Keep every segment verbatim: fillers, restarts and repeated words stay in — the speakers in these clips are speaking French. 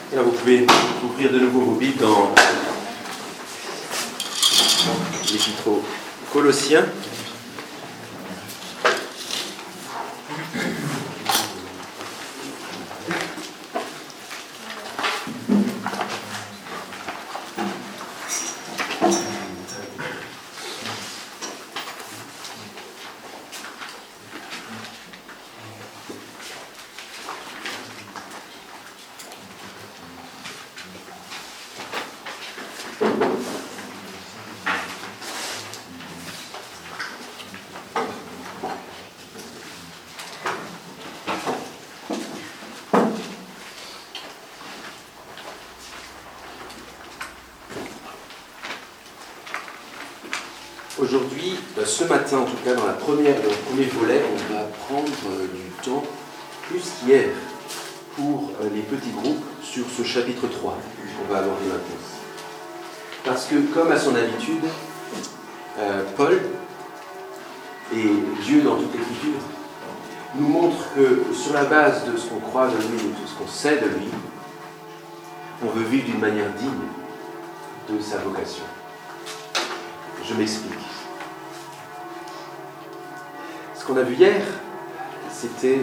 Et là, vous pouvez ouvrir de nouveau vos Bibles dans l'Épître aux Colossiens. Aujourd'hui, ce matin en tout cas, dans, la première, dans le premier volet, on va prendre du temps, plus qu'hier, pour les petits groupes sur ce chapitre trois qu'on va aborder maintenant. Parce que, comme à son habitude, euh, Paul et Dieu dans toute l'Écriture nous montrent que sur la base de ce qu'on croit de lui et de ce qu'on sait de lui, on veut vivre d'une manière digne de sa vocation. Je m'explique. Ce qu'on a vu hier, c'était,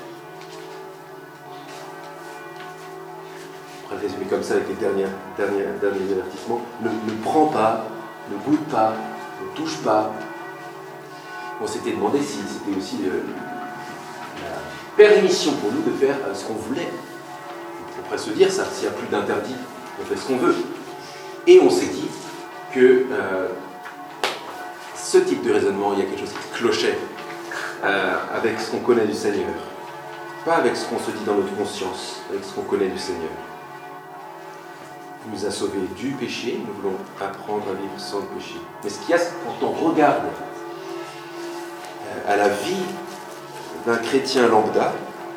on pourrait résumer comme ça avec les derniers, derniers, derniers avertissements, ne, ne prends pas, ne goûte pas, ne touche pas. On s'était demandé si c'était aussi euh, la permission pour nous de faire euh, ce qu'on voulait. On pourrait se dire ça, s'il n'y a plus d'interdit, on fait ce qu'on veut. Et on s'est dit que euh, ce type de raisonnement, il y a quelque chose qui clochait euh, avec ce qu'on connaît du Seigneur. Pas avec ce qu'on se dit dans notre conscience, avec ce qu'on connaît du Seigneur. Il nous a sauvés du péché, nous voulons apprendre à vivre sans le péché. Mais ce qu'il y a, quand on regarde euh, à la vie d'un chrétien lambda,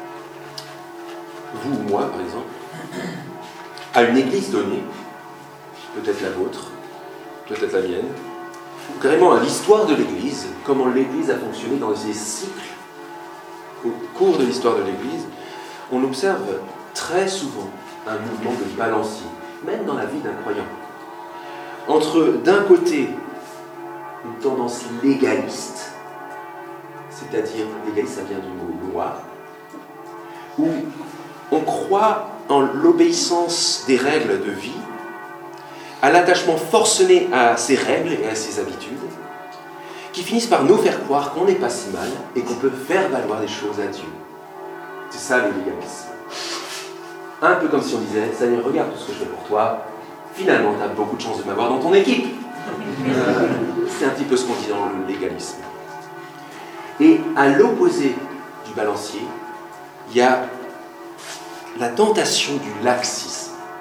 vous ou moi par exemple, à une église donnée, peut-être la vôtre, peut-être la mienne, ou carrément à l'histoire de l'Église, comment l'Église a fonctionné dans les cycles, au cours de l'histoire de l'Église, on observe très souvent un mouvement de balancier, même dans la vie d'un croyant. Entre, d'un côté, une tendance légaliste, c'est-à-dire, légaliste, ça vient du mot loi, où on croit en l'obéissance des règles de vie, à l'attachement forcené à ses règles et à ses habitudes, qui finissent par nous faire croire qu'on n'est pas si mal et qu'on peut faire valoir des choses à Dieu. C'est ça le légalisme. Un peu comme si on disait, Seigneur, regarde tout ce que je fais pour toi, finalement tu as beaucoup de chance de m'avoir dans ton équipe. Euh, c'est un petit peu ce qu'on dit dans le légalisme. Et à l'opposé du balancier, il y a la tentation du laxisme.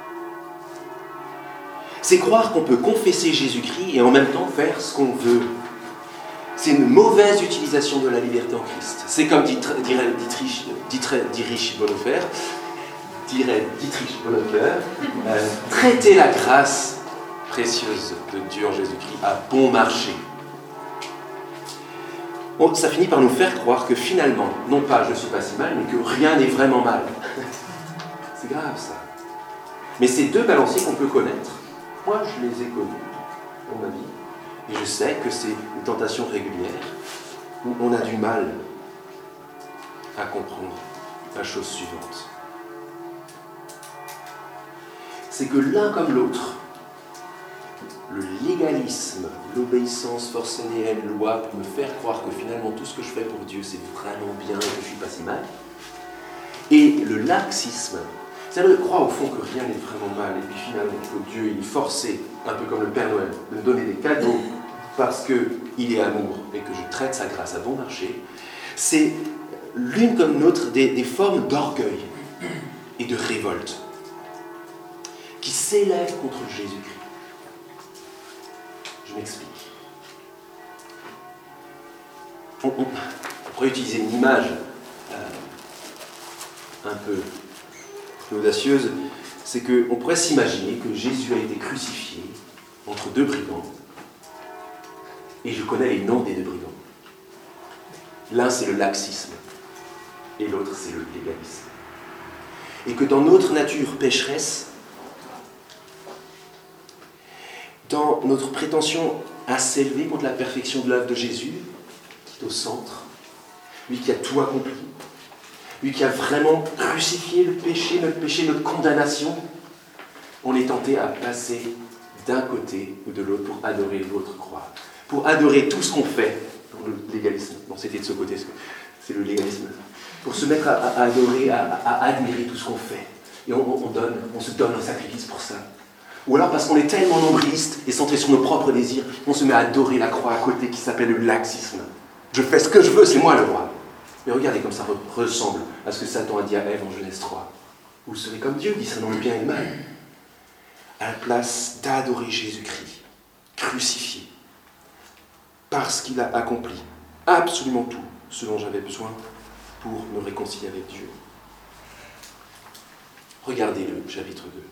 C'est croire qu'on peut confesser Jésus-Christ et en même temps faire ce qu'on veut. C'est une mauvaise utilisation de la liberté en Christ. C'est comme dirait Dietrich, Dietrich Bonhoeffer, dirait Dietrich Bonhoeffer, euh, traiter la grâce précieuse de Dieu en Jésus-Christ à bon marché. Bon, ça finit par nous faire croire que finalement, non pas je ne suis pas si mal, mais que rien n'est vraiment mal. C'est grave ça. Mais ces deux balanciers qu'on peut connaître, moi, je les ai connus dans ma vie, et je sais que c'est une tentation régulière où on a du mal à comprendre la chose suivante. C'est que l'un comme l'autre, le légalisme, l'obéissance forcenée à une loi pour me faire croire que finalement tout ce que je fais pour Dieu, c'est vraiment bien et que je ne suis pas si mal, et le laxisme, c'est-à-dire de croire au fond que rien n'est vraiment mal, et puis finalement que Dieu il est forcé, un peu comme le Père Noël, de me donner des cadeaux parce qu'il est amour et que je traite sa grâce à bon marché, c'est l'une comme l'autre des, des formes d'orgueil et de révolte qui s'élèvent contre Jésus-Christ. Je m'explique. On, on, on pourrait utiliser une image euh, un peu audacieuse, c'est qu'on pourrait s'imaginer que Jésus a été crucifié entre deux brigands, et je connais les noms des deux brigands. L'un c'est le laxisme, et l'autre c'est le légalisme. Et que dans notre nature pécheresse, dans notre prétention à s'élever contre la perfection de l'œuvre de Jésus, qui est au centre, lui qui a tout accompli, lui qui a vraiment crucifié le péché, notre péché, notre condamnation, on est tenté à passer d'un côté ou de l'autre pour adorer l'autre croix, pour adorer tout ce qu'on fait, pour le légalisme. Bon, c'était de ce côté, c'est le légalisme. Pour se mettre à, à adorer, à, à admirer tout ce qu'on fait. Et on, on donne, on se donne un sacrifice pour ça. Ou alors parce qu'on est tellement nombriliste et centré sur nos propres désirs, on se met à adorer la croix à côté qui s'appelle le laxisme. Je fais ce que je veux, c'est moi le roi. Mais regardez comme ça ressemble à ce que Satan a dit à Ève en Genèse trois. Vous serez comme Dieu, discernant le bien et le mal. À la place d'adorer Jésus-Christ, crucifié, parce qu'il a accompli absolument tout ce dont j'avais besoin pour me réconcilier avec Dieu. Regardez le chapitre deux.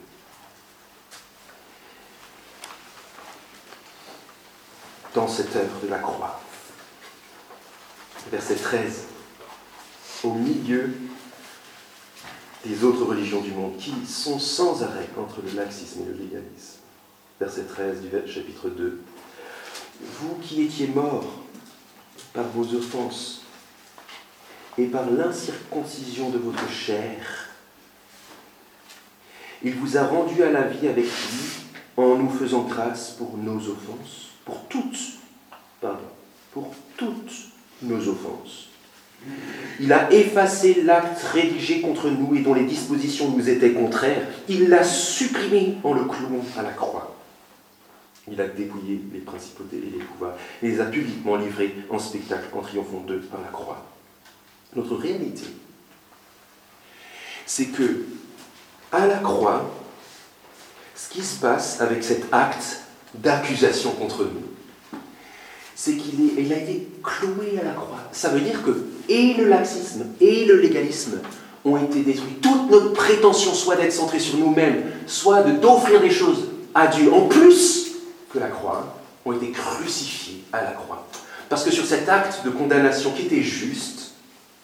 Dans cette œuvre de la croix, verset treize, au milieu des autres religions du monde qui sont sans arrêt entre le laxisme et le légalisme. Verset treize du chapitre deux. Vous qui étiez morts par vos offenses et par l'incirconcision de votre chair, il vous a rendus à la vie avec lui en nous faisant grâce pour nos offenses, pour toutes, pardon, pour toutes nos offenses. Il a effacé l'acte rédigé contre nous et dont les dispositions nous étaient contraires. Il l'a supprimé en le clouant à la croix. Il a dépouillé les principautés et les pouvoirs et les a publiquement livrés en spectacle en triomphant d'eux par la croix. Notre réalité, c'est que, à la croix, ce qui se passe avec cet acte d'accusation contre nous, c'est qu'il est, il a été cloué à la croix. Ça veut dire que et le laxisme et le légalisme ont été détruits. Toute notre prétention, soit d'être centrée sur nous-mêmes, soit de, d'offrir des choses à Dieu, en plus que la croix, ont été crucifiés à la croix. Parce que sur cet acte de condamnation qui était juste,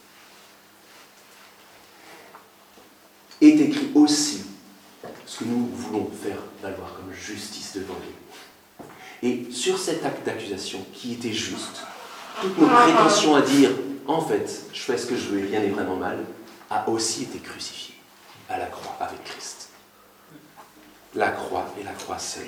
est écrit aussi ce que nous voulons faire valoir comme justice devant Dieu. Et sur cet acte d'accusation qui était juste, toute notre prétention à dire « en fait, je fais ce que je veux et rien n'est vraiment mal » a aussi été crucifiée à la croix avec Christ. La croix et la croix seule.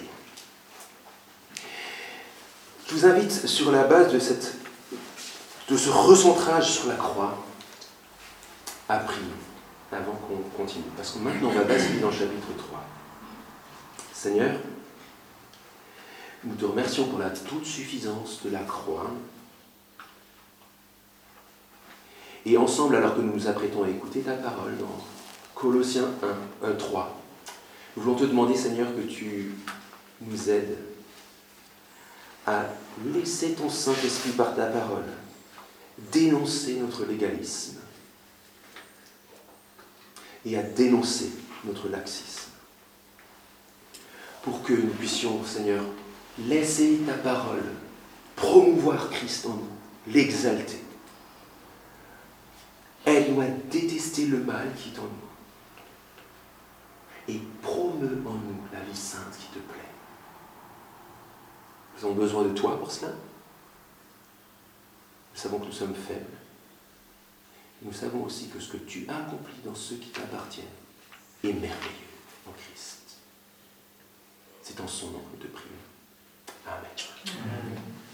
Je vous invite, sur la base de, cette, de ce recentrage sur la croix, à prier avant qu'on continue. Parce que maintenant, on va basculer dans le chapitre trois. Seigneur, nous te remercions pour la toute suffisance de la croix. Et ensemble, alors que nous nous apprêtons à écouter ta parole dans Colossiens un, un, trois, nous voulons te demander, Seigneur, que tu nous aides à laisser ton Saint-Esprit par ta parole dénoncer notre légalisme et à dénoncer notre laxisme. Pour que nous puissions, Seigneur, laisser ta parole promouvoir Christ en nous, l'exalter. Aide-nous à détester le mal qui est en nous et promeut en nous la vie sainte qui te plaît. Nous avons besoin de toi pour cela. Nous savons que nous sommes faibles. Nous savons aussi que ce que tu as accompli dans ceux qui t'appartiennent est merveilleux en Christ. C'est en son nom que nous te prions. Amen. Amen.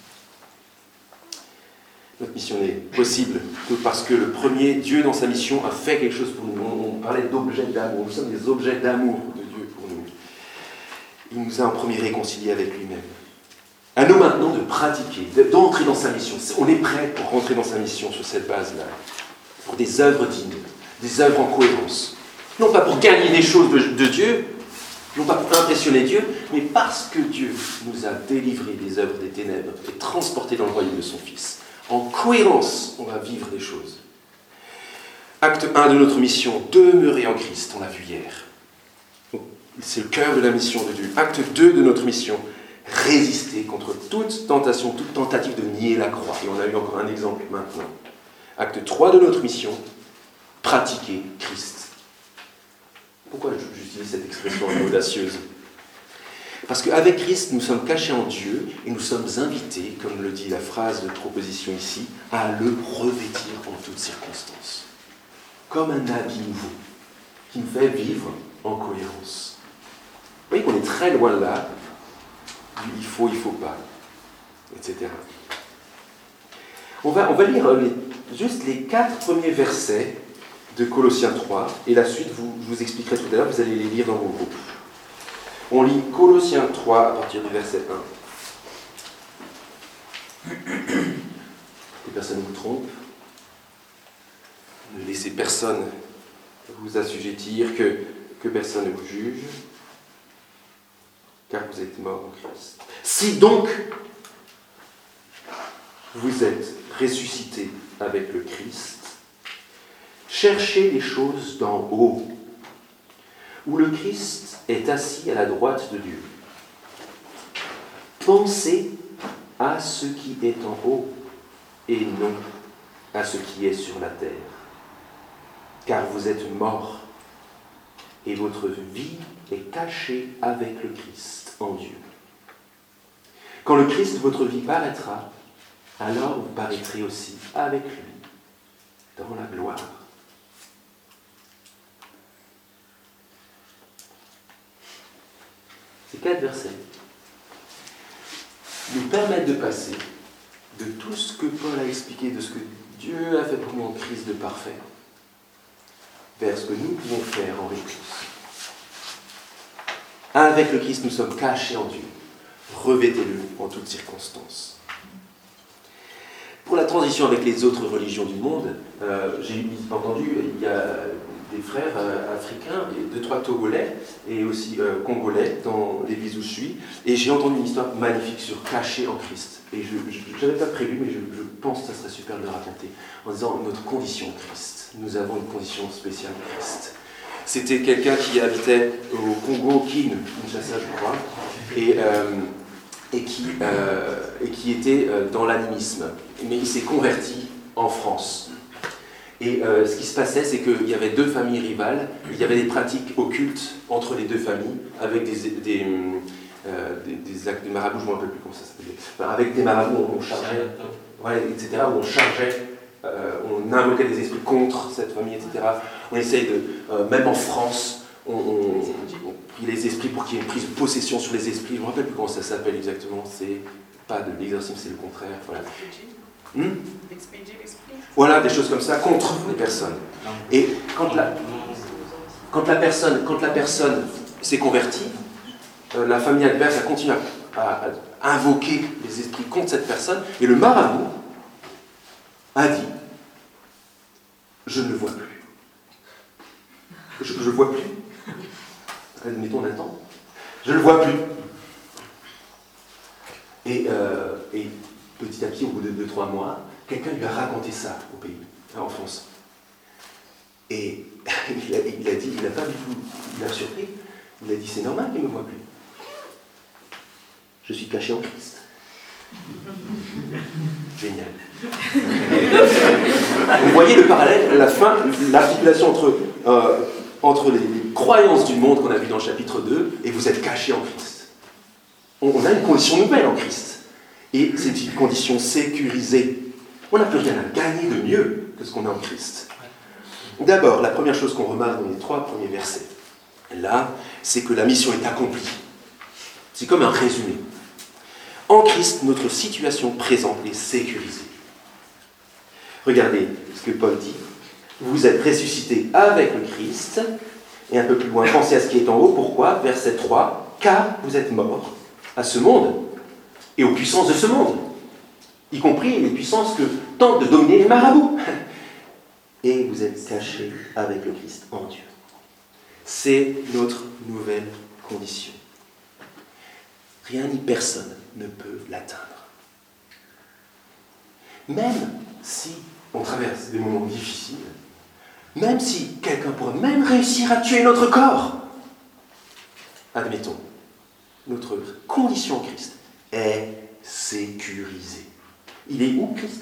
Notre mission n'est possible que parce que le premier, Dieu dans sa mission, a fait quelque chose pour nous. On, on parlait d'objets d'amour. Nous sommes des objets d'amour de Dieu pour nous. Il nous a en premier réconciliés avec lui-même. À nous maintenant de pratiquer, d'entrer dans sa mission. On est prêt pour rentrer dans sa mission sur cette base-là. Pour des œuvres dignes, des œuvres en cohérence. Non pas pour gagner des choses de, de Dieu, non pas pour impressionner Dieu, mais parce que Dieu nous a délivrés des œuvres des ténèbres et transportés dans le royaume de son Fils. En cohérence, on va vivre des choses. Acte un de notre mission, demeurer en Christ, on l'a vu hier. C'est le cœur de la mission de Dieu. Acte deux de notre mission, résister contre toute tentation, toute tentative de nier la croix. Et on a eu encore un exemple maintenant. Acte trois de notre mission, pratiquer Christ. Pourquoi j'utilise cette expression audacieuse? Parce qu'avec Christ, nous sommes cachés en Dieu et nous sommes invités, comme le dit la phrase de proposition ici, à le revêtir en toutes circonstances. Comme un habit nouveau, qui nous fait vivre en cohérence. Vous voyez qu'on est très loin de là, il faut, il ne faut pas, et cetera. On va, on va lire les, juste les quatre premiers versets de Colossiens trois, et la suite, vous, je vous expliquerai tout à l'heure, vous allez les lire dans vos groupes. On lit Colossiens trois à partir du verset un. Que personne ne vous trompe. Ne laissez personne vous assujettir, que, que personne ne vous juge, car vous êtes morts en Christ. Si donc vous êtes ressuscités avec le Christ, cherchez les choses d'en haut, où le Christ est assis à la droite de Dieu. Pensez à ce qui est en haut et non à ce qui est sur la terre. Car vous êtes morts et votre vie est cachée avec le Christ en Dieu. Quand le Christ, votre vie, paraîtra, alors vous paraîtrez aussi avec lui dans la gloire. Ces quatre versets nous permettent de passer de tout ce que Paul a expliqué, de ce que Dieu a fait pour nous en Christ de parfait, vers ce que nous pouvons faire en Christ. Avec le Christ, nous sommes cachés en Dieu. Revêtez-le en toutes circonstances. Pour la transition avec les autres religions du monde, euh, j'ai entendu, il y a des frères euh, africains, et deux, trois Togolais, et aussi euh, Congolais, dans l'église où je suis, et j'ai entendu une histoire magnifique sur caché en Christ. Et je n'avais pas prévu, mais je, je pense que ça serait super de le raconter, en disant notre condition en Christ. Nous avons une condition spéciale en Christ. C'était quelqu'un qui habitait au Congo, Kin, Kinshasa, je crois, et, euh, et, qui, euh, et qui était euh, dans l'animisme. Mais il s'est converti en France. Et euh, ce qui se passait, c'est qu'il y avait deux familles rivales, il y avait des pratiques occultes entre les deux familles, avec des, des, euh, des, des actes de marabout, je ne me rappelle plus comment ça s'appelait, enfin, avec des marabouts, on chargeait, ouais, et cetera, où on chargeait, euh, on invoquait des esprits contre cette famille, et cetera. On essaye de, euh, même en France, on, on, on prie les esprits pour qu'il y ait une prise de possession sur les esprits, je ne me rappelle plus comment ça s'appelle exactement, c'est pas de l'exorcisme, c'est le contraire, voilà. Hmm? Voilà, des choses comme ça contre les personnes. Et quand la, quand la personne, quand la personne s'est convertie, euh, la famille adverse a continué à, à, à invoquer les esprits contre cette personne, et le marabout a dit « Je ne le vois plus. Je ne le vois plus. Admettons, on attend. Je ne le vois plus. » Et, euh, et petit à petit, au bout de deux trois mois, quelqu'un lui a raconté ça au pays, en France. Et il a, il a dit, il n'a pas du tout, il a surpris, il a dit, c'est normal qu'il ne me voit plus. Je suis caché en Christ. Génial. Vous voyez le parallèle, la fin, l'articulation entre, euh, entre les croyances du monde qu'on a vu dans le chapitre deux, et vous êtes caché en Christ. On, on a une condition nouvelle en Christ. Et c'est une condition sécurisée. On n'a plus rien à gagner de mieux que ce qu'on a en Christ. D'abord, la première chose qu'on remarque dans les trois premiers versets, là, c'est que la mission est accomplie. C'est comme un résumé. En Christ, notre situation présente est sécurisée. Regardez ce que Paul dit. Vous êtes ressuscités avec le Christ. Et un peu plus loin, pensez à ce qui est en haut. Pourquoi? Verset trois. Car vous êtes morts à ce monde et aux puissances de ce monde, y compris les puissances que tentent de dominer les marabouts. Et vous êtes cachés avec le Christ en Dieu. C'est notre nouvelle condition. Rien ni personne ne peut l'atteindre. Même si on traverse des moments difficiles, même si quelqu'un pourrait même réussir à tuer notre corps, admettons, notre condition en Christ est sécurisée. Il est où, Christ?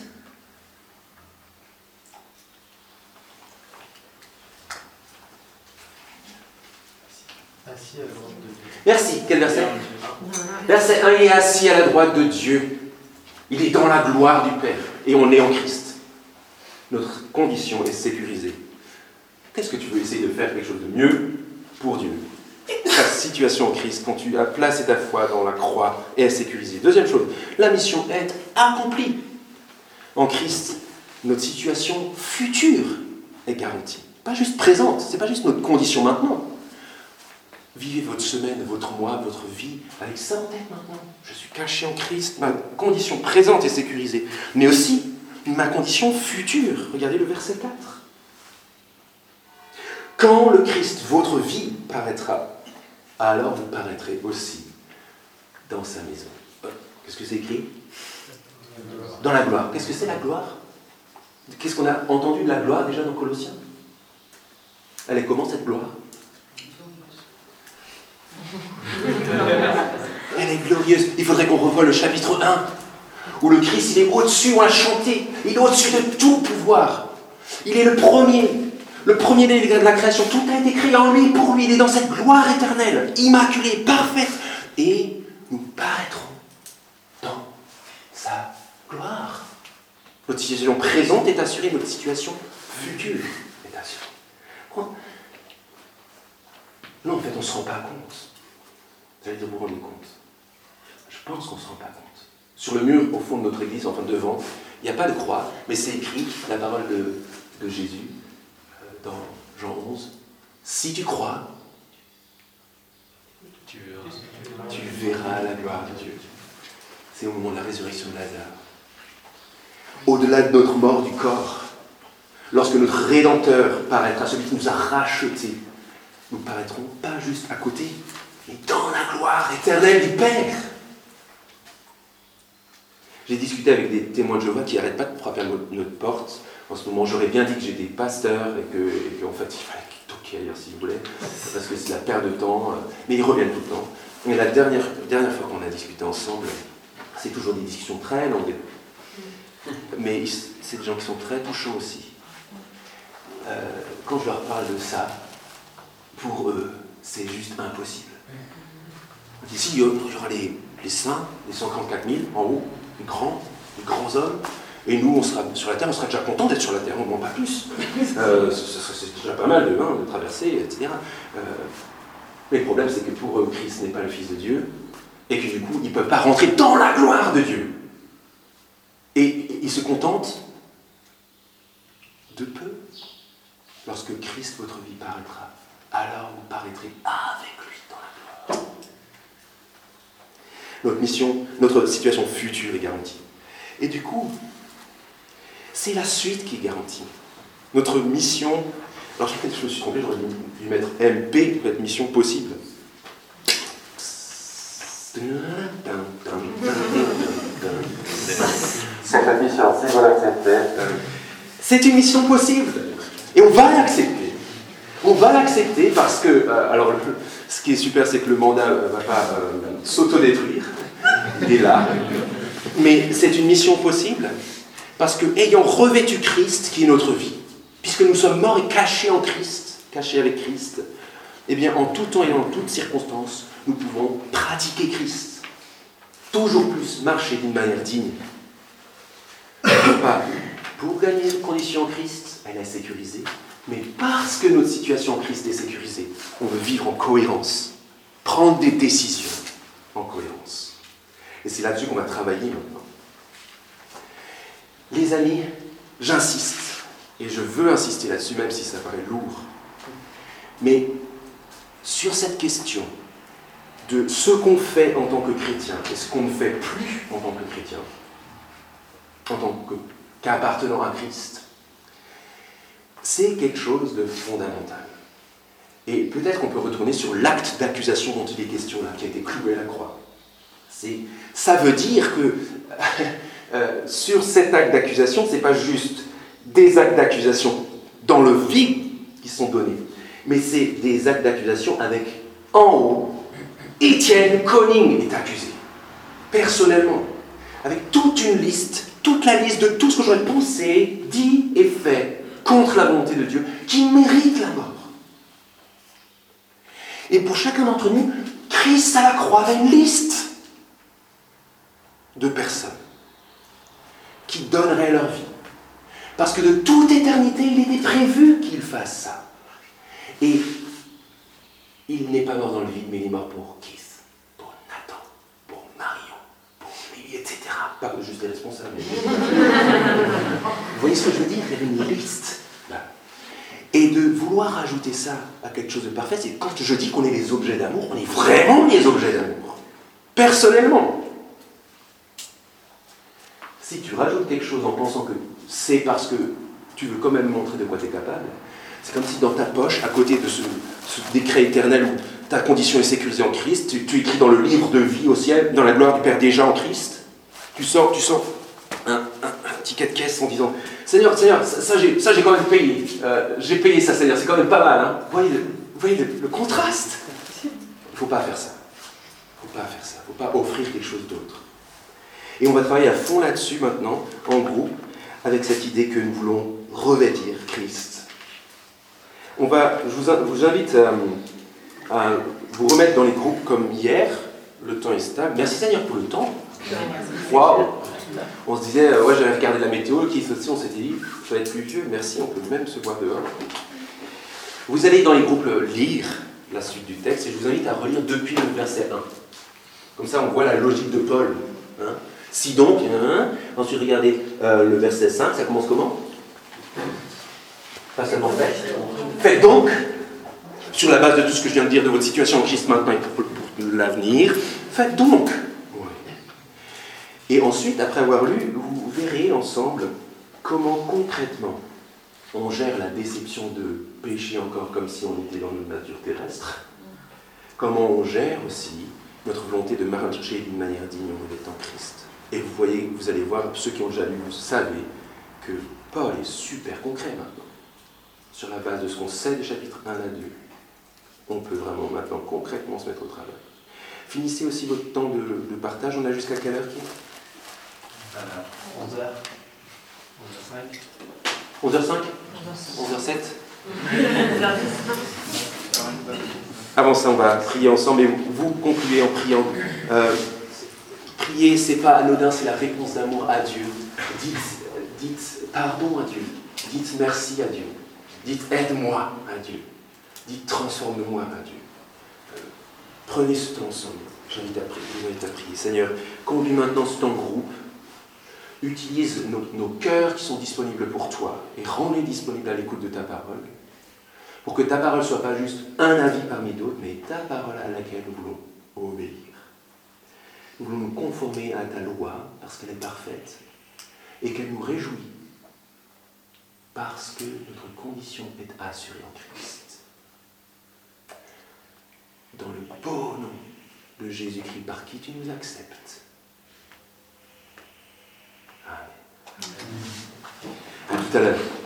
Assis à la droite de Dieu. Merci. Quel verset? Verset un, il est assis à la droite de Dieu. Il est dans la gloire du Père. Et on est en Christ. Notre condition est sécurisée. Qu'est-ce que tu veux essayer de faire quelque chose de mieux pour Dieu? Ta situation en Christ, quand tu as placé ta foi dans la croix, est sécurisée. Deuxième chose, la mission est accomplie. En Christ, notre situation future est garantie. Pas juste présente, ce n'est pas juste notre condition maintenant. Vivez votre semaine, votre mois, votre vie avec ça en tête maintenant. Je suis caché en Christ, ma condition présente est sécurisée. Mais aussi, ma condition future. Regardez le verset quatre. Quand le Christ, votre vie, paraîtra, alors vous paraîtrez aussi dans sa maison. Qu'est-ce que c'est écrit? Dans la gloire. Qu'est-ce que c'est la gloire? Qu'est-ce qu'on a entendu de la gloire déjà dans Colossiens? Elle est comment cette gloire? Elle est glorieuse. Il faudrait qu'on revoie le chapitre un, où le Christ, il est au-dessus, on l'a chanté. Il est au-dessus de tout pouvoir. Il est le premier. Le premier né de la création. Tout a été créé en lui, pour lui. Il est dans cette gloire éternelle, immaculée, parfaite. Et nous paraîtrons dans sa gloire. Notre situation présente est assurée, notre situation future est assurée. Quoi? Non, en fait, on ne se rend pas compte. Vous allez dire, vous vous rendez compte? Je pense qu'on ne se rend pas compte. Sur le mur, au fond de notre église, enfin devant, il n'y a pas de croix, mais c'est écrit, la parole de, de Jésus, euh, dans Jean onze. Si tu crois, Tu verras. tu verras la gloire de Dieu. C'est au moment de la résurrection de Lazare. Au-delà de notre mort du corps, lorsque notre Rédempteur paraîtra, celui qui nous a rachetés, nous paraîtrons pas juste à côté, mais dans la gloire éternelle du Père. J'ai discuté avec des témoins de Jéhovah qui n'arrêtent pas de frapper à notre porte. En ce moment, j'aurais bien dit que j'étais pasteur et que, et qu'en fait, il fallait qu'ils toquaient ailleurs s'ils voulaient, parce que c'est la perte de temps, mais ils reviennent tout le temps. Et la dernière, dernière fois qu'on a discuté ensemble, c'est toujours des discussions très longues, mais c'est des gens qui sont très touchants aussi. Euh, quand je leur parle de ça, pour eux, c'est juste impossible. Ici, il y aura les, les saints, les cent trente-quatre mille en haut, les grands, les grands hommes, et nous, on sera sur la terre, on sera déjà content d'être sur la terre, on ne demande pas plus. Euh, c'est déjà pas mal de, hein, de traverser, et cetera. Euh, mais le problème, c'est que pour eux, Christ n'est pas le Fils de Dieu, et que du coup, ils ne peuvent pas rentrer dans la gloire de Dieu. Et ils se contentent de peu. Lorsque Christ, votre vie, paraîtra, alors vous paraîtrez avec lui dans la gloire. Notre mission, notre situation future est garantie. Et du coup, c'est la suite qui est garantie. Notre mission, alors je me suis trompé, j'aurais dû mettre M P pour être mission possible. Cette mission, si vous l'acceptez, c'est une mission possible. Et on va l'accepter. On va l'accepter parce que, euh, alors, le, ce qui est super, c'est que le mandat ne va pas euh, s'autodétruire. Il est là. Mais c'est une mission possible parce que, ayant revêtu Christ, qui est notre vie, puisque nous sommes morts et cachés en Christ, cachés avec Christ, eh bien, en tout temps et en toutes circonstances, nous pouvons pratiquer Christ. Toujours plus marcher d'une manière digne. Pas pour gagner une condition en Christ, elle est sécurisée, mais parce que notre situation en Christ est sécurisée, on veut vivre en cohérence, prendre des décisions en cohérence. Et c'est là-dessus qu'on va travailler maintenant. Les amis, j'insiste, et je veux insister là-dessus, même si ça paraît lourd, mais sur cette question de ce qu'on fait en tant que chrétien et ce qu'on ne fait plus en tant que chrétien, en tant qu'appartenant à Christ, c'est quelque chose de fondamental. Et peut-être qu'on peut retourner sur l'acte d'accusation dont il est question là, qui a été cloué à la croix. C'est, ça veut dire que euh, sur cet acte d'accusation, ce n'est pas juste des actes d'accusation dans le vide qui sont donnés, mais c'est des actes d'accusation avec, en haut, Étienne Conning est accusé, personnellement, avec toute une liste, toute la liste de tout ce que j'aurais pensé, dit et fait contre la volonté de Dieu, qui mérite la mort. Et pour chacun d'entre nous, Christ à la croix avait une liste de personnes qui donneraient leur vie. Parce que de toute éternité, il était prévu qu'il fasse ça. Et il n'est pas mort dans le vide, mais il est mort pour Keith, pour Nathan, pour Marion, pour Lily, et cetera. Pas juste les responsables. Vous voyez ce que je veux dire? Il y avait une liste. Et de vouloir ajouter ça à quelque chose de parfait, c'est quand je dis qu'on est les objets d'amour, on est vraiment les objets d'amour. Personnellement. Si tu rajoutes quelque chose en pensant que c'est parce que tu veux quand même montrer de quoi tu es capable, c'est comme si dans ta poche, à côté de ce, ce décret éternel où ta condition est sécurisée en Christ, tu, tu écris dans le livre de vie au ciel, dans la gloire du Père déjà en Christ, tu sors, tu sors un, un, un ticket de caisse en disant « Seigneur, Seigneur, ça, ça, j'ai, ça j'ai quand même payé, euh, j'ai payé ça, Seigneur, c'est quand même pas mal. Hein. » Vous voyez, le, vous voyez le, le contraste? Il ne faut pas faire ça. Il ne faut pas faire ça. Il ne faut pas offrir quelque chose d'autre. Et on va travailler à fond là-dessus maintenant, en groupe, avec cette idée que nous voulons revêtir Christ. On va, je vous, vous invite à, à vous remettre dans les groupes comme hier. Le temps est stable. Merci Seigneur pour le temps. Waouh! On se disait, euh, ouais, j'avais regardé la météo, qui aussi, on s'était dit, ça va être pluvieux. Merci, on peut même se voir dehors. Vous allez dans les groupes lire la suite du texte et je vous invite à relire depuis le verset un. Comme ça, on voit la logique de Paul. Hein. Si donc, hein, ensuite regardez euh, le verset cinq, ça commence comment? Pas seulement faites. Faites donc, sur la base de tout ce que je viens de dire de votre situation en Christ maintenant et pour, pour l'avenir, faites donc. Et ensuite, après avoir lu, vous verrez ensemble comment concrètement on gère la déception de pécher encore comme si on était dans notre nature terrestre. Comment on gère aussi notre volonté de marcher d'une manière digne en revêtant Christ. Et vous voyez, vous allez voir, ceux qui ont déjà lu, vous savez que Paul est super concret maintenant. Sur la base de ce qu'on sait des chapitres un à deux, on peut vraiment maintenant concrètement se mettre au travail. Finissez aussi votre temps de, de partage. On a jusqu'à quelle heure qui onze heures. onze heures cinq. onze heures cinq onze heures sept Avant ça, on va prier ensemble et vous, vous concluez en priant. Euh, prier, c'est pas anodin, c'est la réponse d'amour à Dieu. Dites, dites pardon à Dieu. Dites merci à Dieu. Dites aide-moi à Dieu. Dites transforme-moi à Dieu. Euh, prenez ce temps ensemble. J'invite à prier. J'invite à prier. Seigneur, conduis maintenant ce temps groupe. Utilise nos, nos cœurs qui sont disponibles pour toi et rends-les disponibles à l'écoute de ta parole. Pour que ta parole ne soit pas juste un avis parmi d'autres, mais ta parole à laquelle nous voulons obéir. Nous voulons nous conformer à ta loi parce qu'elle est parfaite et qu'elle nous réjouit parce que notre condition est assurée en Christ. Dans le beau nom de Jésus-Christ par qui tu nous acceptes. Amen. À tout à l'heure.